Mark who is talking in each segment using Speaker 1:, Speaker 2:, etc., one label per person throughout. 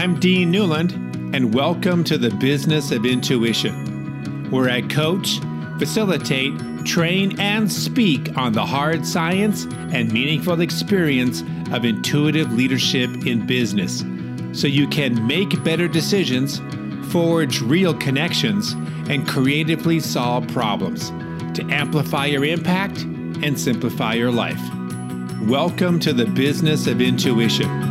Speaker 1: I'm Dean Newland, and welcome to the Business of Intuition, where I coach, facilitate, train, and speak on the hard science and meaningful experience of intuitive leadership in business, so you can make better decisions, forge real connections, and creatively solve problems to amplify your impact and simplify your life. Welcome to the Business of Intuition.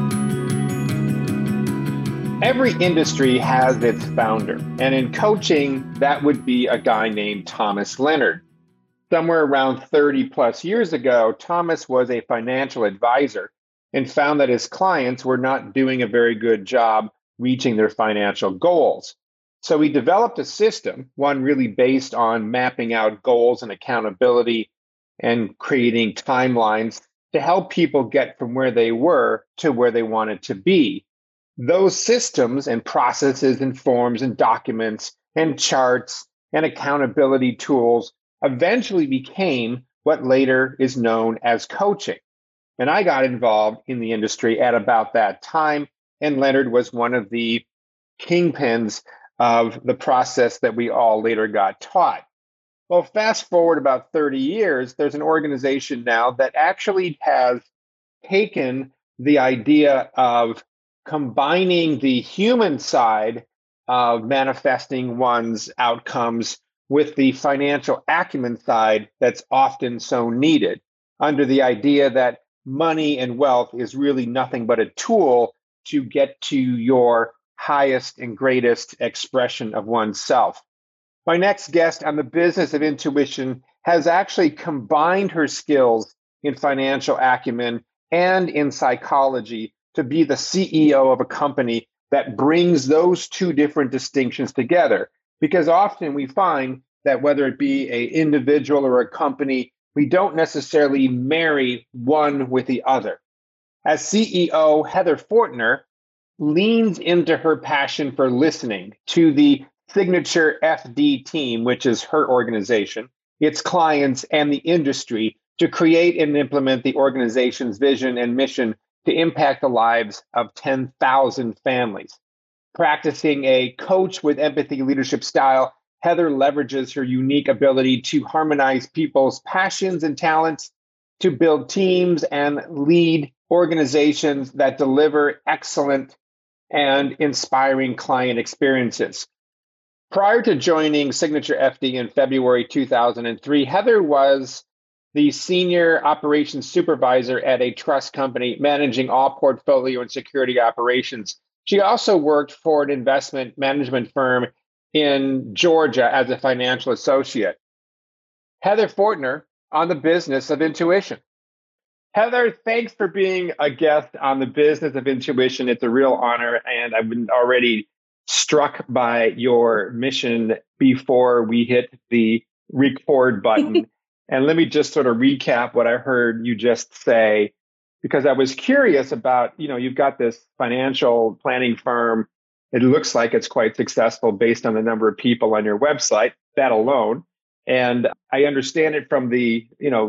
Speaker 2: Every industry has its founder, and in coaching, that would be a guy named Thomas Leonard. Somewhere around 30 plus years ago, Thomas was a financial advisor and found that his clients were not doing a very good job reaching their financial goals. So he developed a system, one really based on mapping out goals and accountability and creating timelines to help people get from where they were to where they wanted to be. Those systems and processes and forms and documents and charts and accountability tools eventually became what later is known as coaching. And I got involved in the industry at about that time, and Leonard was one of the kingpins of the process that we all later got taught. Well, fast forward about 30 years, there's an organization now that actually has taken the idea of combining the human side of manifesting one's outcomes with the financial acumen side that's often so needed, under the idea that money and wealth is really nothing but a tool to get to your highest and greatest expression of oneself. My next guest on the Business of Intuition has actually combined her skills in financial acumen and in psychology to be the CEO of a company that brings those two different distinctions together. Because often we find that whether it be an individual or a company, we don't necessarily marry one with the other. As CEO, Heather Fortner leans into her passion for listening to the Signature FD team, which is her organization, its clients, and the industry to create and implement the organization's vision and mission to impact the lives of 10,000 families. Practicing a coach with empathy leadership style, Heather leverages her unique ability to harmonize people's passions and talents to build teams and lead organizations that deliver excellent and inspiring client experiences. Prior to joining Signature FD in February 2003, Heather was the senior operations supervisor at a trust company managing all portfolio and security operations. She also worked for an investment management firm in Georgia as a financial associate. Heather Fortner on the Business of Intuition. Heather, thanks for being a guest on the Business of Intuition. It's a real honor, and I've been already struck by your mission before we hit the record button. And let me just sort of recap what I heard you just say, because I was curious about, you've got this financial planning firm. It looks like it's quite successful based on the number of people on your website, that alone. And I understand it from the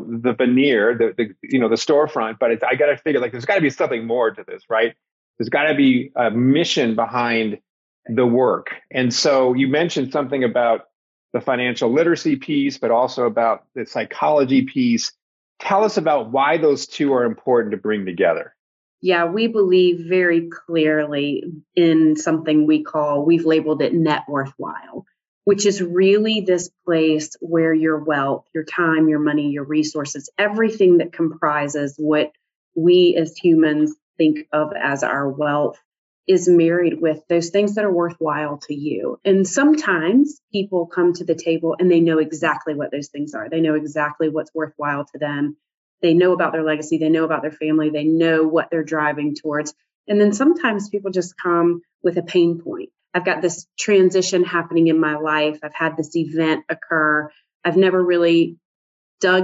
Speaker 2: veneer, the storefront, but I got to figure there's got to be something more to this, right? There's got to be a mission behind the work. And so you mentioned something about the financial literacy piece, but also about the psychology piece. Tell us about why those two are important to bring together.
Speaker 3: Yeah, we believe very clearly in something we've labeled it net worthwhile, which is really this place where your wealth, your time, your money, your resources, everything that comprises what we as humans think of as our wealth is married with those things that are worthwhile to you. And sometimes people come to the table and they know exactly what those things are. They know exactly what's worthwhile to them. They know about their legacy. They know about their family. They know what they're driving towards. And then sometimes people just come with a pain point. I've got this transition happening in my life. I've had this event occur. I've never really dug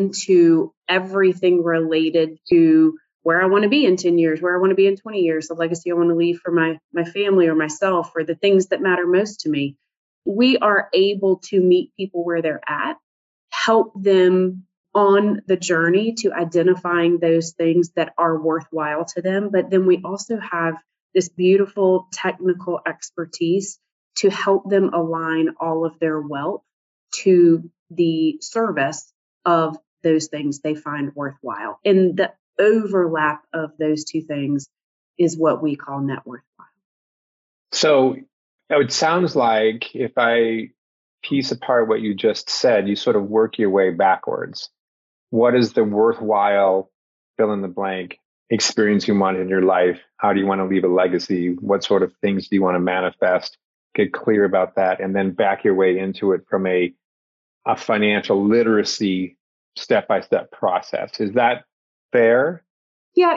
Speaker 3: into everything related to where I want to be in 10 years, where I want to be in 20 years, the legacy I want to leave for my family or myself, or the things that matter most to me. We are able to meet people where they're at, help them on the journey to identifying those things that are worthwhile to them. But then we also have this beautiful technical expertise to help them align all of their wealth to the service of those things they find worthwhile. And the overlap of those two things is what we call net worthwhile.
Speaker 2: So it sounds like, if I piece apart what you just said, you sort of work your way backwards. What is the worthwhile fill in the blank experience you want in your life? How do you want to leave a legacy? What sort of things do you want to manifest? Get clear about that, and then back your way into it from a financial literacy step-by-step process. Is that fair?
Speaker 3: Yeah,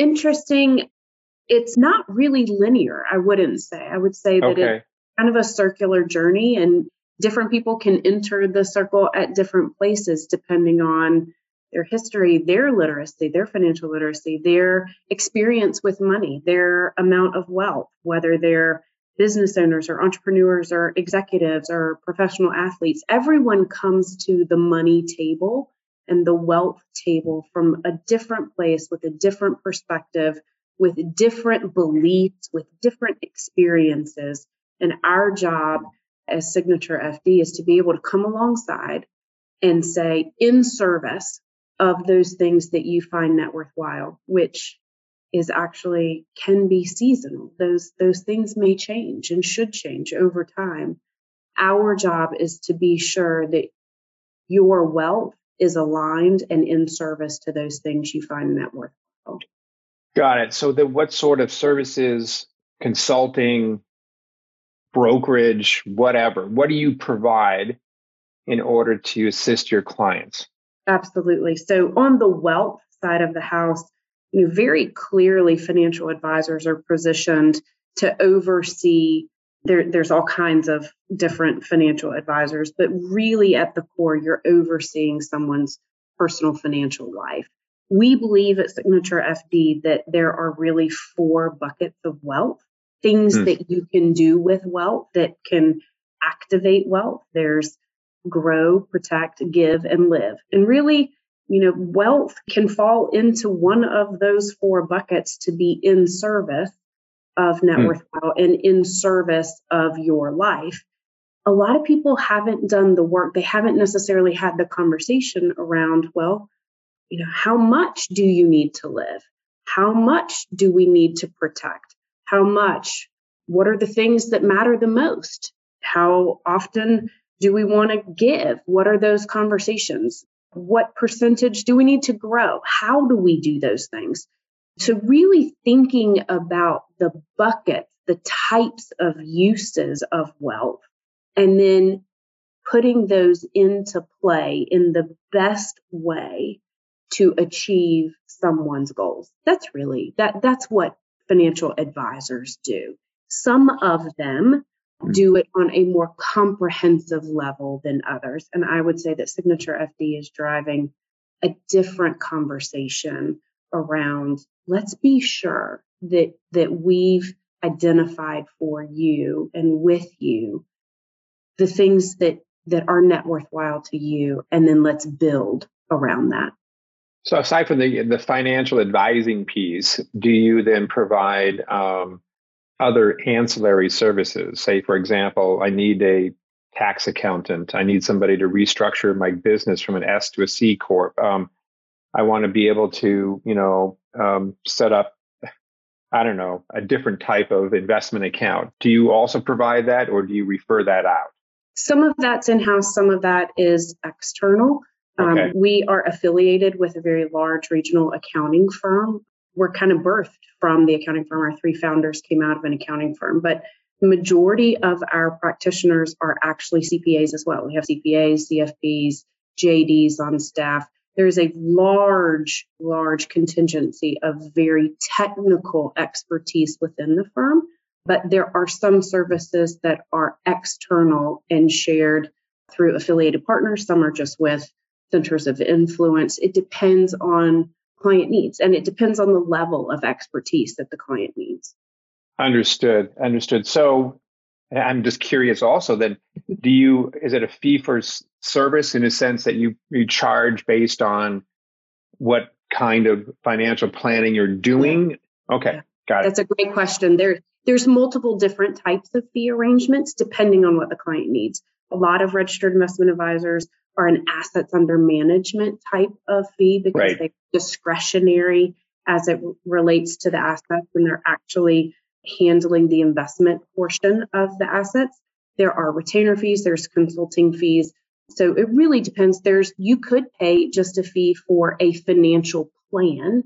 Speaker 3: it's not really linear, I wouldn't say. I would say that it's kind of a circular journey, and different people can enter the circle at different places depending on their history, their literacy, their financial literacy, their experience with money, their amount of wealth, whether they're business owners or entrepreneurs or executives or professional athletes. Everyone comes to the money table and the wealth table from a different place, with a different perspective, with different beliefs, with different experiences. And our job as Signature FD is to be able to come alongside and say, in service of those things that you find net worthwhile, which is actually can be seasonal. Those things may change and should change over time. Our job is to be sure that your wealth is aligned and in service to those things you find net worthwhile.
Speaker 2: Got it. So what sort of services, consulting, brokerage, whatever, what do you provide in order to assist your clients?
Speaker 3: Absolutely. So on the wealth side of the house, very clearly financial advisors are positioned to oversee. There's all kinds of different financial advisors, but really at the core, you're overseeing someone's personal financial life. We believe at Signature FD that there are really 4 buckets of wealth, things that you can do with wealth that can activate wealth. There's grow, protect, give, and live. And really, wealth can fall into one of those 4 buckets to be in service of net worthwhile and in service of your life. A lot of people haven't done the work. They haven't necessarily had the conversation around, how much do you need to live? How much do we need to protect? How much? What are the things that matter the most? How often do we want to give? What are those conversations? What percentage do we need to grow? How do we do those things? So really thinking about the buckets, the types of uses of wealth, and then putting those into play in the best way to achieve someone's goals. That's what financial advisors do. Some of them do it on a more comprehensive level than others. And I would say that Signature FD is driving a different conversation around, let's be sure that we've identified for you and with you the things that are net worthwhile to you, and then let's build around that.
Speaker 2: So aside from the financial advising piece, do you then provide other ancillary services? Say, for example, I need a tax accountant. I need somebody to restructure my business from an S to a C corp. I want to be able to, set up, a different type of investment account. Do you also provide that, or do you refer that out?
Speaker 3: Some of that's in-house. Some of that is external. Okay. We are affiliated with a very large regional accounting firm. We're kind of birthed from the accounting firm. Our 3 founders came out of an accounting firm, but the majority of our practitioners are actually CPAs as well. We have CPAs, CFPs, JDs on staff. There's a large contingency of very technical expertise within the firm, but there are some services that are external and shared through affiliated partners. Some are just with centers of influence. It depends on client needs, and it depends on the level of expertise that the client needs.
Speaker 2: Understood. So I'm just curious also that is it a fee for service in a sense that you charge based on what kind of financial planning you're doing?
Speaker 3: Yeah.
Speaker 2: Okay. Got it.
Speaker 3: That's a great question. There's multiple different types of fee arrangements depending on what the client needs. A lot of registered investment advisors are an assets under management type of fee because they're discretionary as it relates to the assets, and they're actually handling the investment portion of the assets. There are retainer fees, there's consulting fees. So it really depends. You could pay just a fee for a financial plan.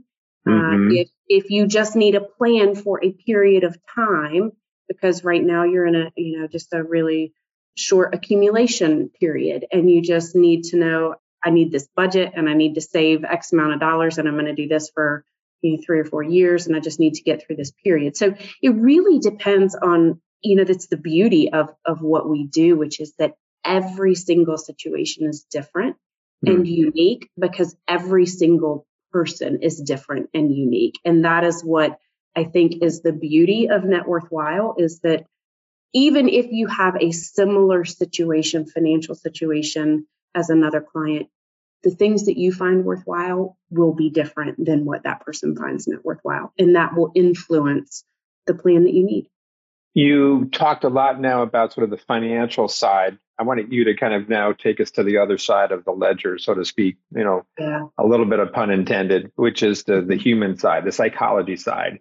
Speaker 3: If you just need a plan for a period of time, because right now you're in just a really short accumulation period, and you just need to know, I need this budget and I need to save X amount of dollars, and I'm going to do this for 3 or 4 years, and I just need to get through this period. So it really depends on, that's the beauty of what we do, which is that every single situation is different and unique, because every single person is different and unique. And that is what I think is the beauty of Net Worthwhile, is that even if you have a similar situation, financial situation as another client, the things that you find worthwhile will be different than what that person finds net worthwhile. And that will influence the plan that you need.
Speaker 2: You talked a lot now about sort of the financial side. I wanted you to kind of now take us to the other side of the ledger, so to speak, a little bit of pun intended, which is the human side, the psychology side.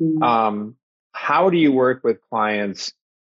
Speaker 2: How do you work with clients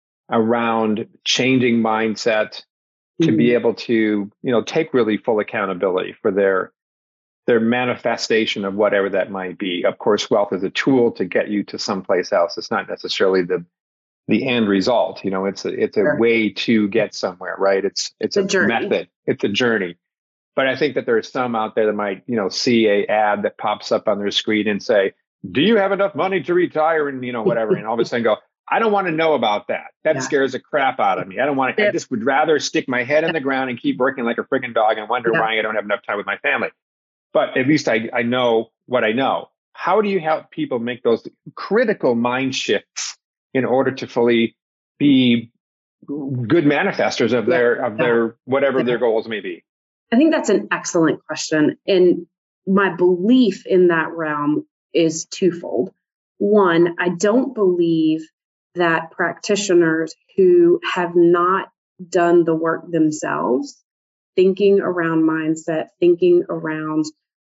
Speaker 2: around changing mindset to be able to, take really full accountability for their manifestation of whatever that might be? Of course, wealth is a tool to get you to someplace else. It's not necessarily the end result. It's a way to get somewhere, right? It's a method. It's a journey. But I think that there are some out there that might, see a ad that pops up on their screen and say, do you have enough money to retire? And, whatever. And all of a sudden go, I don't want to know about that. That scares the crap out of me. I don't want to, I just would rather stick my head in the ground and keep working like a freaking dog and wonder why I don't have enough time with my family. But at least I know what I know. How do you help people make those critical mind shifts in order to fully be good manifestors of their whatever their goals may be?
Speaker 3: I think that's an excellent question. And my belief in that realm is twofold. One, I don't believe that practitioners who have not done the work themselves, thinking around mindset, thinking around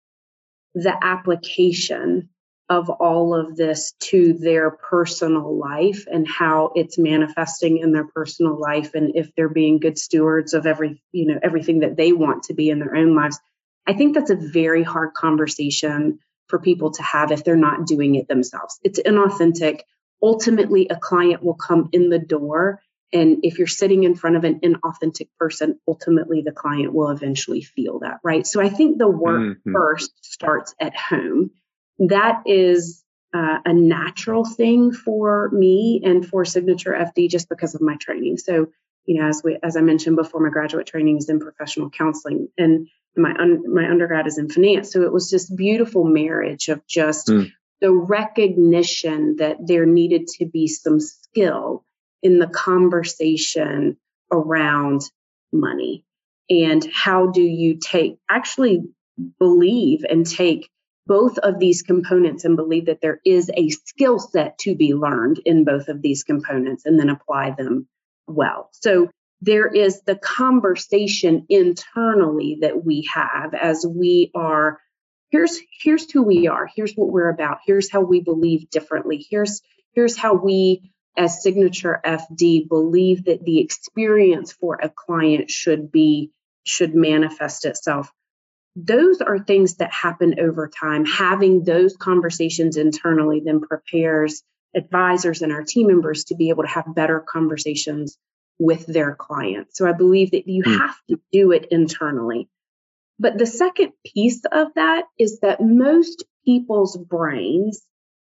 Speaker 3: the application of all of this to their personal life and how it's manifesting in their personal life, and if they're being good stewards of everything that they want to be in their own lives. I think that's a very hard conversation for people to have if they're not doing it themselves. It's inauthentic. Ultimately, a client will come in the door, and if you're sitting in front of an inauthentic person, ultimately the client will eventually feel that, right? So I think the work first starts at home. That is a natural thing for me and for Signature FD just because of my training. So, as I mentioned before, my graduate training is in professional counseling, and my undergrad is in finance. So it was just beautiful marriage of just the recognition that there needed to be some skill in the conversation around money. And how do you actually believe and take both of these components and believe that there is a skill set to be learned in both of these components and then apply them well. So there is the conversation internally that we have as we are, here's who we are, here's what we're about, here's how we believe differently, here's how we as Signature FD believe that the experience for a client should manifest itself. Those are things that happen over time. Having those conversations internally then prepares advisors and our team members to be able to have better conversations with their clients. So I believe that you have to do it internally. But the second piece of that is that most people's brains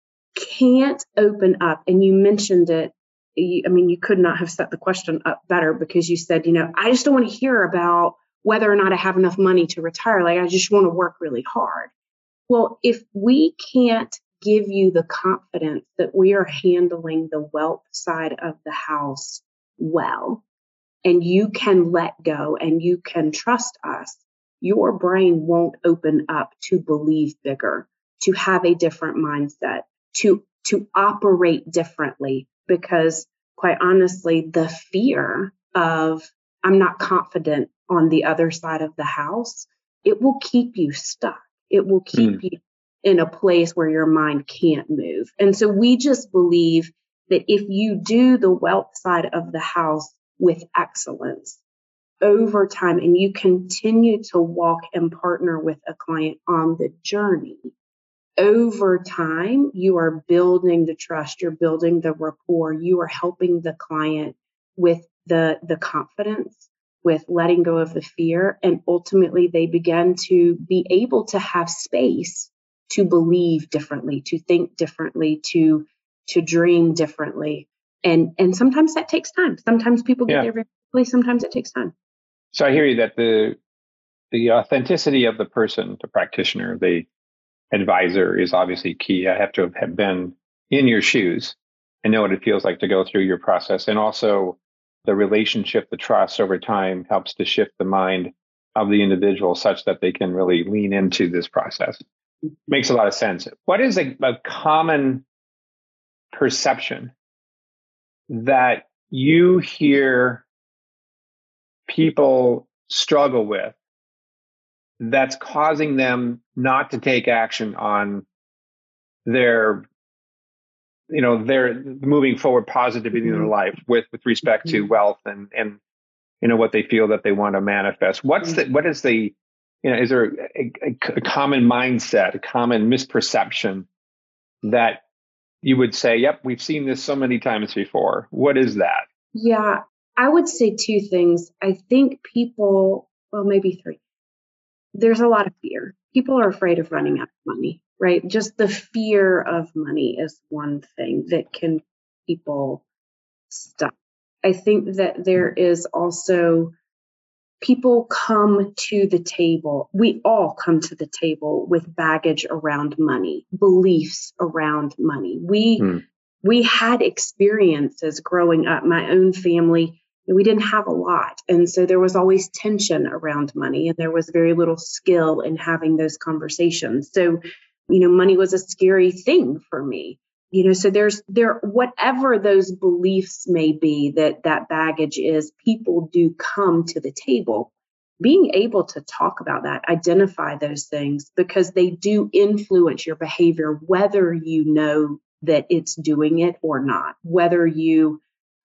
Speaker 3: can't open up. And you mentioned it. You could not have set the question up better, because you said, I just don't want to hear about whether or not I have enough money to retire. Like, I just want to work really hard. Well, if we can't give you the confidence that we are handling the wealth side of the house well, and you can let go and you can trust us, your brain won't open up to believe bigger, to have a different mindset, to to operate differently, because quite honestly, the fear of I'm not confident on the other side of the house, it will keep you stuck. It will keep you in a place where your mind can't move. And so we just believe that if you do the wealth side of the house with excellence over time, and you continue to walk and partner with a client on the journey, over time, you are building the trust, you're building the rapport, you are helping the client with the confidence, with letting go of the fear, and ultimately they begin to be able to have space to believe differently, to think differently, to dream differently. And sometimes that takes time. Sometimes people get there very quickly, sometimes it takes time.
Speaker 2: So I hear you that the authenticity of the person, the practitioner, the advisor is obviously key. I have to have been in your shoes and know what it feels like to go through your process. And also the relationship, the trust over time helps to shift the mind of the individual such that they can really lean into this process. Makes a lot of sense. What is a common perception that you hear people struggle with that's causing them not to take action on their moving forward positively in their life with respect to wealth and what they feel that they want to manifest? Is there a common mindset, a common misperception that you would say, yep, we've seen this so many times before? What is that?
Speaker 3: Yeah, I would say two things. I think people, well, maybe three. There's a lot of fear. People are afraid of running out of money, right? Just the fear of money is one thing that can keep people stuck. I think that there is also people come to the table. We all come to the table with baggage around money, beliefs around money. We had experiences growing up. My own family, we didn't have a lot. And so there was always tension around money, and there was very little skill in having those conversations. So, money was a scary thing for me. So whatever those beliefs may be, that baggage is, people do come to the table. Being able to talk about that, identify those things, because they do influence your behavior, whether you know that it's doing it or not, whether you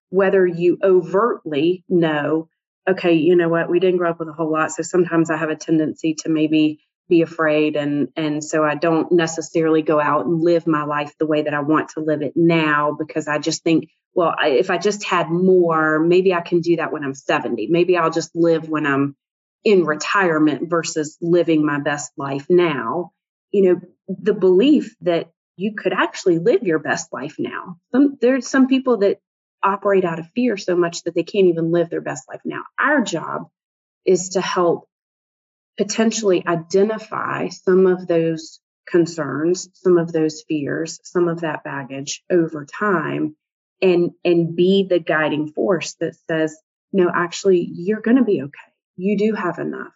Speaker 3: overtly know, okay, you know what, we didn't grow up with a whole lot. So sometimes I have a tendency to maybe be afraid. And so I don't necessarily go out and live my life the way that I want to live it now, because I just think, well, if I just had more, maybe I can do that when I'm 70. Maybe I'll just live when I'm in retirement versus living my best life now. The belief that you could actually live your best life now. There's some people that operate out of fear so much that they can't even live their best life now. Our job is to help potentially identify some of those concerns, some of those fears, some of that baggage over time, and be the guiding force that says, no, actually, you're going to be okay. You do have enough.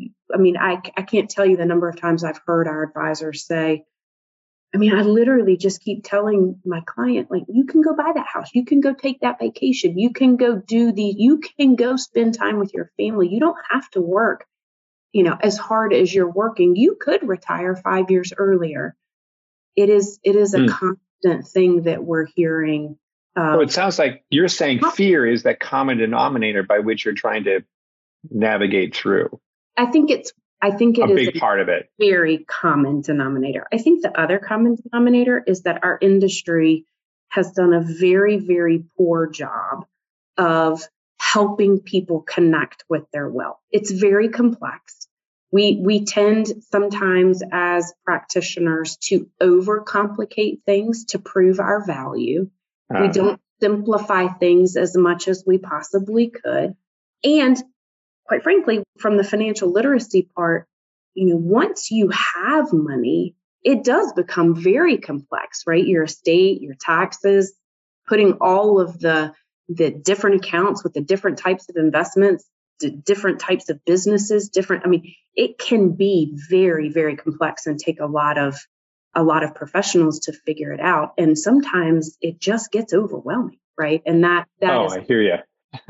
Speaker 3: I can't tell you the number of times I've heard our advisors say, I literally just keep telling my client, like, you can go buy that house. You can go take that vacation. You can go you can go spend time with your family. You don't have to work, as hard as you're working. You could retire 5 years earlier. It is a constant thing that we're hearing.
Speaker 2: So it sounds like you're saying fear is that common denominator by which you're trying to navigate through.
Speaker 3: I think it is a
Speaker 2: big part of it.
Speaker 3: Very common denominator. I think the other common denominator is that our industry has done a very, very poor job of helping people connect with their wealth. It's very complex. We tend sometimes as practitioners to overcomplicate things to prove our value. We don't simplify things as much as we possibly could. And quite frankly, from the financial literacy part, once you have money, it does become very complex, right? Your estate, your taxes, putting all of the different accounts with the different types of investments, the different types of businesses, it can be very, very complex and take a lot of a lot of professionals to figure it out. And sometimes it just gets overwhelming, right? And that is.
Speaker 2: I hear you.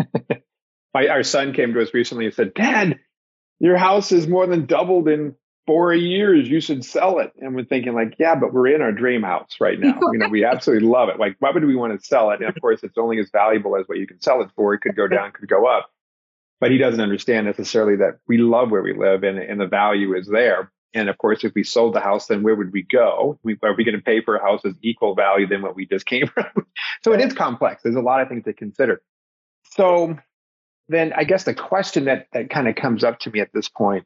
Speaker 2: Our son came to us recently and said, Dad, your house has more than doubled in 4 years. You should sell it. And we're thinking like, yeah, but we're in our dream house right now. We absolutely love it. Like, why would we want to sell it? And of course, it's only as valuable as what you can sell it for. It could go down, could go up. But he doesn't understand necessarily that we love where we live and the value is there. And of course, if we sold the house, then where would we go? Are we going to pay for a house that's equal value than what we just came from? So it is complex. There's a lot of things to consider. So then I guess the question that kind of comes up to me at this point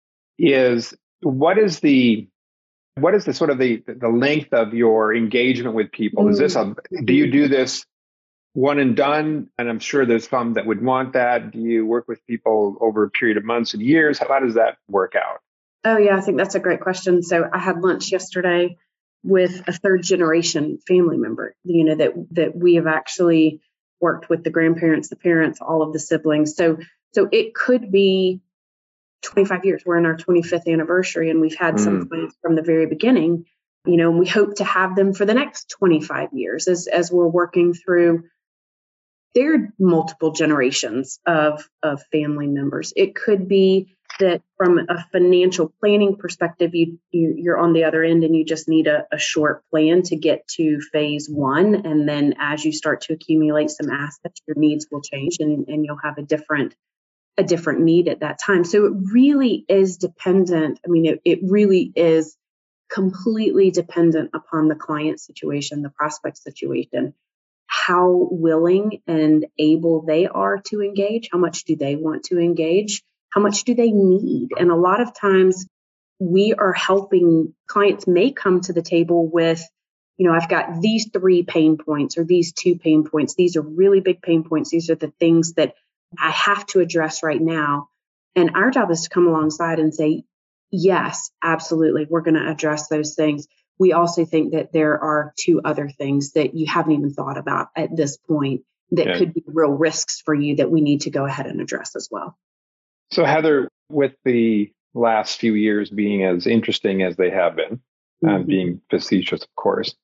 Speaker 2: is, what is the sort of the length of your engagement with people? Is this do you do this one and done? And I'm sure there's some that would want that. Do you work with people over a period of months and years? How does that work out?
Speaker 3: Oh, yeah, I think that's a great question. So I had lunch yesterday with a third generation family member, that we have actually worked with the grandparents, the parents, all of the siblings. So it could be 25 years. We're in our 25th anniversary, and we've had some clients from the very beginning, and we hope to have them for the next 25 years as we're working through their multiple generations of family members. It could be that from a financial planning perspective, you're on the other end and you just need a short plan to get to phase one. And then as you start to accumulate some assets, your needs will change and you'll have a different need at that time. So it really is dependent. I mean, it really is completely dependent upon the client situation, the prospect situation, how willing and able they are to engage, how much do they want to engage, how much do they need? And a lot of times we are helping clients may come to the table with, I've got these 3 pain points or these 2 pain points. These are really big pain points. These are the things that I have to address right now. And our job is to come alongside and say, yes, absolutely, we're going to address those things. We also think that there are 2 other things that you haven't even thought about at this point that could be real risks for you that we need to go ahead and address as well. So
Speaker 2: Heather, with the last few years being as interesting as they have been, being facetious, of course,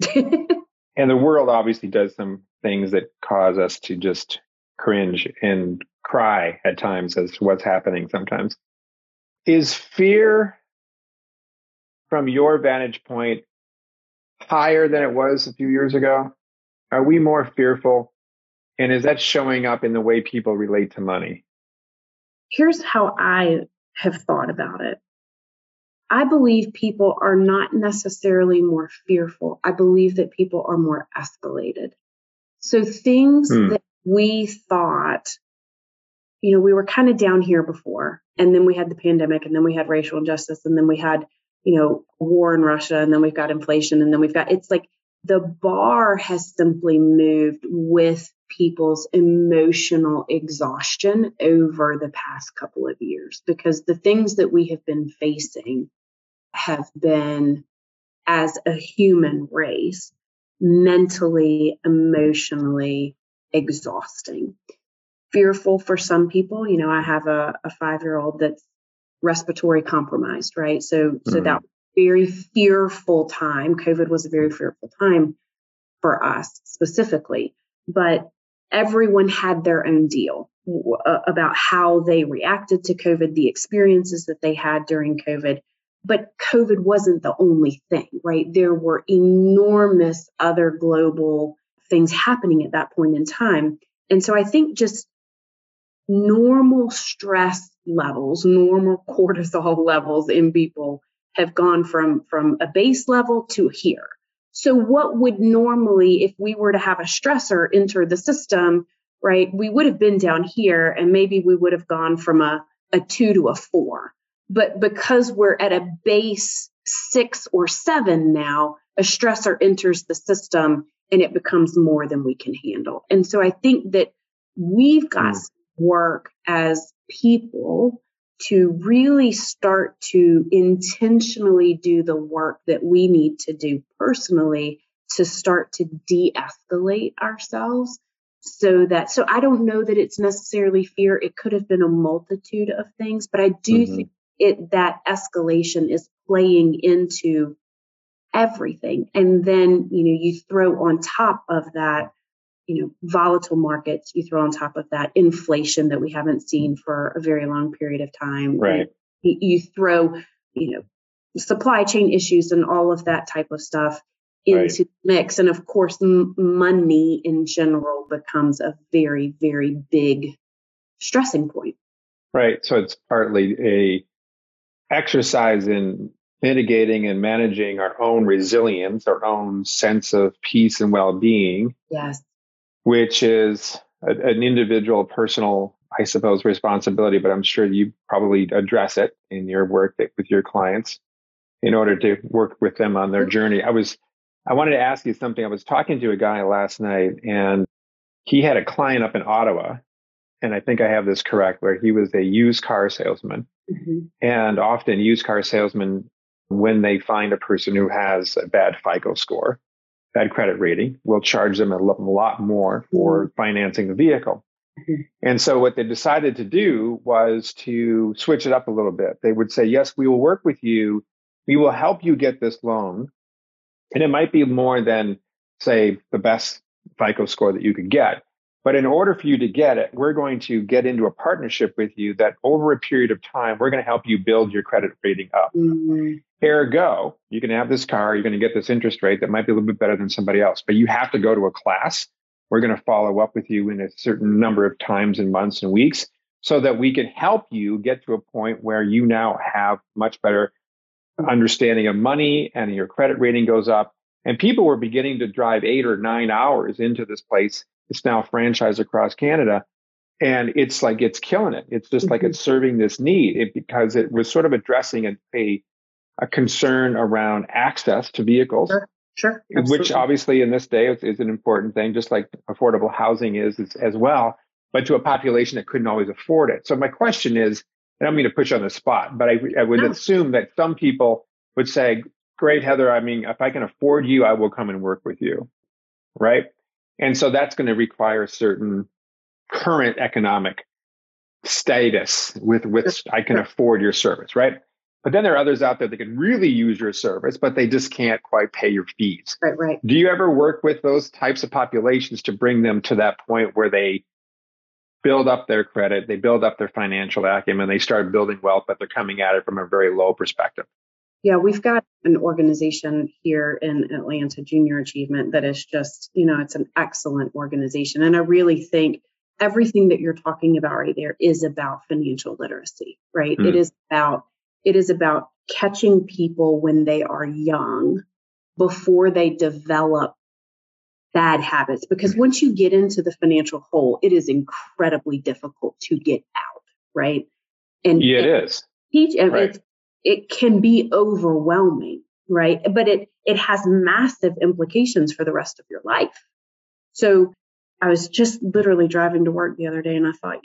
Speaker 2: and the world obviously does some things that cause us to just cringe and cry at times as to what's happening sometimes. Is fear, from your vantage point, higher than it was a few years ago? Are we more fearful? And is that showing up in the way people relate to money?
Speaker 3: Here's how I have thought about it. I believe people are not necessarily more fearful. I believe that people are more escalated. So things that we thought, we were kind of down here before, and then we had the pandemic, and then we had racial injustice, and then we had, war in Russia, and then we've got inflation, and then it's like the bar has simply moved with people's emotional exhaustion over the past couple of years, because the things that we have been facing have been, as a human race, mentally, emotionally exhausting. Fearful for some people. I have a 5-year-old that's respiratory compromised, right? So that was a very fearful time. COVID was a very fearful time for us specifically, but everyone had their own deal about how they reacted to COVID, the experiences that they had during COVID. But COVID wasn't the only thing, right? There were enormous other global things happening at that point in time. And so I think just normal stress levels, normal cortisol levels in people have gone from a base level to here. So what would normally, if we were to have a stressor enter the system, right, we would have been down here and maybe we would have gone from a 2 to a 4. But because we're at a base 6 or 7 now, a stressor enters the system and it becomes more than we can handle. And so I think that we've got some work as people to really start to intentionally do the work that we need to do personally to start to de-escalate ourselves. So I don't know that it's necessarily fear. It could have been a multitude of things, but I do think that escalation is playing into everything. And then, you throw on top of that, volatile markets, you throw on top of that inflation that we haven't seen for a very long period of time.
Speaker 2: Right.
Speaker 3: You throw, supply chain issues and all of that type of stuff into the mix. And of course, money in general becomes a very, very big stressing point.
Speaker 2: Right. So it's partly a exercise in mitigating and managing our own resilience, our own sense of peace and well-being.
Speaker 3: Yes.
Speaker 2: Which is an individual, personal, I suppose, responsibility, but I'm sure you probably address it in your work with your clients in order to work with them on their journey. I wanted to ask you something. I was talking to a guy last night, and he had a client up in Ottawa, and I think I have this correct, where he was a used car salesman. Mm-hmm. And often used car salesmen, when they find a person who has a bad FICO score, bad credit rating, will charge them a lot more for financing the vehicle. Mm-hmm. And so what they decided to do was to switch it up a little bit. They would say, yes, we will work with you. We will help you get this loan. And it might be more than, say, the best FICO score that you could get. But in order for you to get it, we're going to get into a partnership with you that over a period of time, we're going to help you build your credit rating up. Mm-hmm. Ergo, you can have this car, you're going to get this interest rate that might be a little bit better than somebody else, but you have to go to a class. We're going to follow up with you in a certain number of times and months and weeks so that we can help you get to a point where you now have much better understanding of money and your credit rating goes up. And people were beginning to drive 8 or 9 hours into this place. It's now franchised across Canada. And it's like, it's killing it. It's just like it's serving this need because it was sort of addressing a concern around access to vehicles.
Speaker 3: Sure.
Speaker 2: Which obviously in this day is an important thing, just like affordable housing is as well, but to a population that couldn't always afford it. So my question is, I don't mean to put you on the spot, but I would assume that some people would say, great, Heather, I mean, if I can afford you, I will come and work with you, right? And so that's going to require a certain current economic status with which I can afford your service, right? But then there are others out there that can really use your service, but they just can't quite pay your fees.
Speaker 3: Right.
Speaker 2: Do you ever work with those types of populations to bring them to that point where they build up their credit, they build up their financial acumen, they start building wealth, but they're coming at it from a very low perspective?
Speaker 3: Yeah, we've got an organization here in Atlanta, Junior Achievement, that is just, it's an excellent organization. And I really think everything that you're talking about right there is about financial literacy, right? It is about catching people when they are young before they develop bad habits. Because once you get into the financial hole, it is incredibly difficult to get out, right? And
Speaker 2: it is.
Speaker 3: It can be overwhelming, right? But it has massive implications for the rest of your life. So I was just literally driving to work the other day and I thought,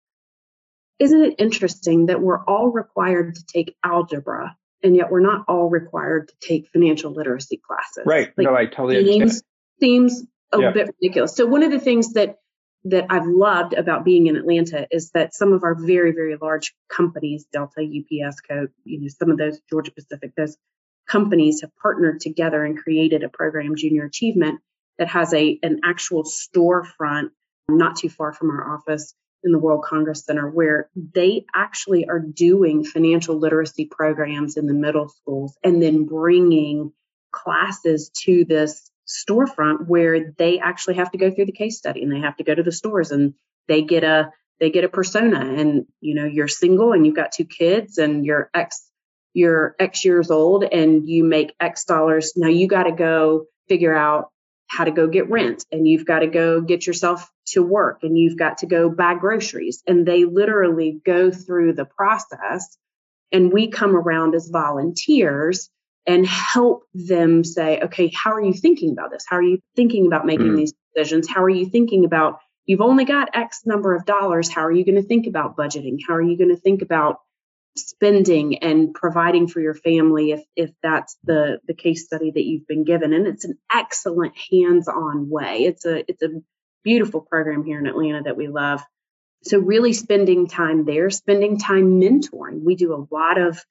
Speaker 3: isn't it interesting that we're all required to take algebra and yet we're not all required to take financial literacy classes?
Speaker 2: Right. No, I totally understand.
Speaker 3: Seems a bit ridiculous. So one of the things that I've loved about being in Atlanta is that some of our very, very large companies, Delta, UPS, Coke, some of those, Georgia Pacific, those companies have partnered together and created a program, Junior Achievement, that has an actual storefront not too far from our office in the World Congress Center, where they actually are doing financial literacy programs in the middle schools and then bringing classes to this storefront where they actually have to go through the case study and they have to go to the stores and they get a persona, and you're single and you've got 2 kids and you're X years old and you make X dollars. Now you got to go figure out how to go get rent, and you've got to go get yourself to work, and you've got to go buy groceries. And they literally go through the process, and we come around as volunteers and help them say, okay, how are you thinking about this? How are you thinking about making these decisions? How are you thinking about, you've only got X number of dollars. How are you going to think about budgeting? How are you going to think about spending and providing for your family if that's the case study that you've been given? And it's an excellent hands-on way. It's a beautiful program here in Atlanta that we love. So really spending time there, spending time mentoring. We do a lot of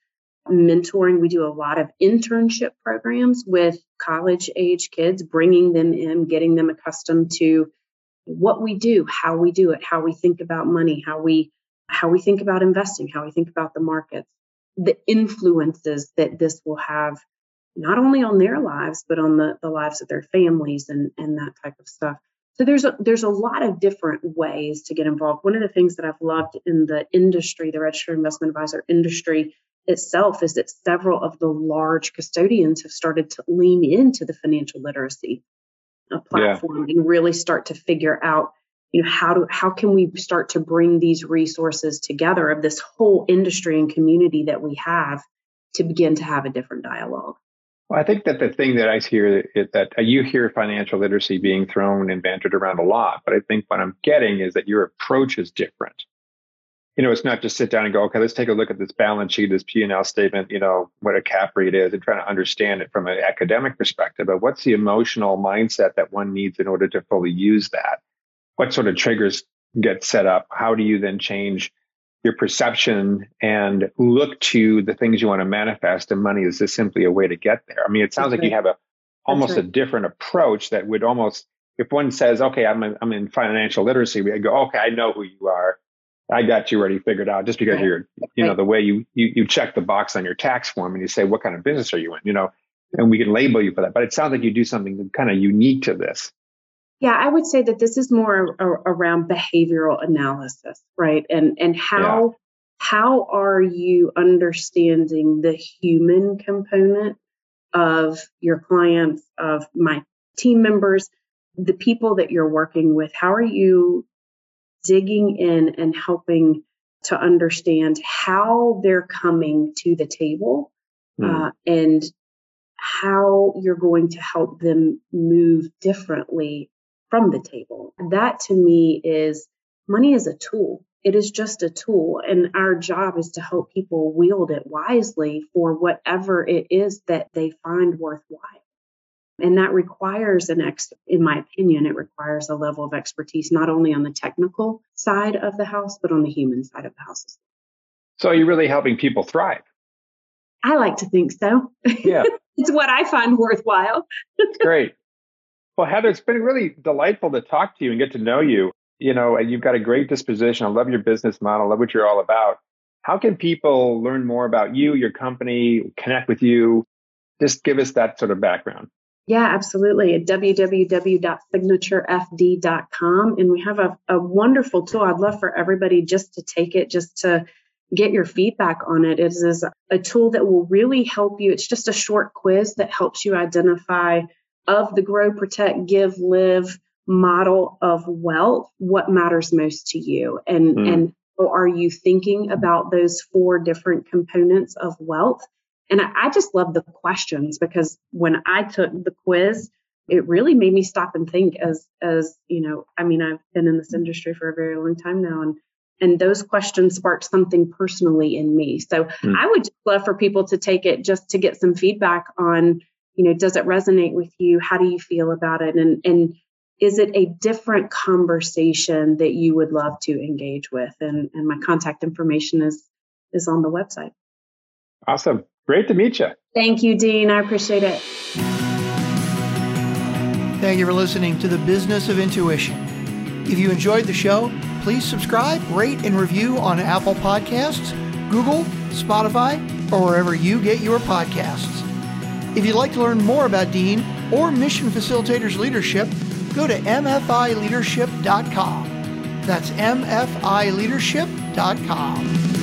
Speaker 3: mentoring. We do a lot of internship programs with college age kids, bringing them in, getting them accustomed to what we do, how we do it, how we think about money, how we think about investing, how we think about the markets, the influences that this will have not only on their lives, but on the lives of their families and that type of stuff. So there's a lot of different ways to get involved. One of the things that I've loved in the industry, the registered investment advisor industry itself, is that several of the large custodians have started to lean into the financial literacy platform and really start to figure out, how can we start to bring these resources together of this whole industry and community that we have to begin to have a different dialogue.
Speaker 2: Well, I think that the thing that I hear is that you hear financial literacy being thrown and bantered around a lot, but I think what I'm getting is that your approach is different. It's not just sit down and go, okay, let's take a look at this balance sheet, this P&L statement, what a cap rate is, and trying to understand it from an academic perspective. But what's the emotional mindset that one needs in order to fully use that? What sort of triggers get set up? How do you then change your perception and look to the things you want to manifest? And money is just simply a way to get there. I mean, it sounds like you have almost a different approach that would almost, if one says, okay, I'm in financial literacy, we go, okay, I know who you are. I got you already figured out, just because you're, the way you check the box on your tax form and you say, what kind of business are you in, and we can label you for that. But it sounds like you do something kind of unique to this.
Speaker 3: Yeah, I would say that this is more around behavioral analysis, right? And how are you understanding the human component of your clients, of my team members, the people that you're working with? How are you digging in and helping to understand how they're coming to the table and how you're going to help them move differently from the table? That to me is, money is a tool. It is just a tool. And our job is to help people wield it wisely for whatever it is that they find worthwhile. And that requires in my opinion, it requires a level of expertise, not only on the technical side of the house, but on the human side of the house.
Speaker 2: So you're really helping people thrive.
Speaker 3: I like to think so.
Speaker 2: Yeah.
Speaker 3: It's what I find worthwhile.
Speaker 2: Great. Well, Heather, it's been really delightful to talk to you and get to know you. You've got a great disposition. I love your business model. I love what you're all about. How can people learn more about you, your company, connect with you? Just give us that sort of background.
Speaker 3: Yeah, absolutely. At www.signaturefd.com. And we have a wonderful tool. I'd love for everybody just to take it, just to get your feedback on it. It is a tool that will really help you. It's just a short quiz that helps you identify, of the Grow, Protect, Give, Live model of wealth, what matters most to you. And are you thinking about those 4 different components of wealth? And I just love the questions, because when I took the quiz, it really made me stop and think as I've been in this industry for a very long time now. And those questions sparked something personally in me. So I would just love for people to take it just to get some feedback on, does it resonate with you? How do you feel about it? And is it a different conversation that you would love to engage with? And my contact information is on the website.
Speaker 2: Awesome. Great to meet you.
Speaker 3: Thank you, Dean. I appreciate it.
Speaker 4: Thank you for listening to The Business of Intuition. If you enjoyed the show, please subscribe, rate, and review on Apple Podcasts, Google, Spotify, or wherever you get your podcasts. If you'd like to learn more about Dean or Mission Facilitators Leadership, go to mfileadership.com. That's mfileadership.com.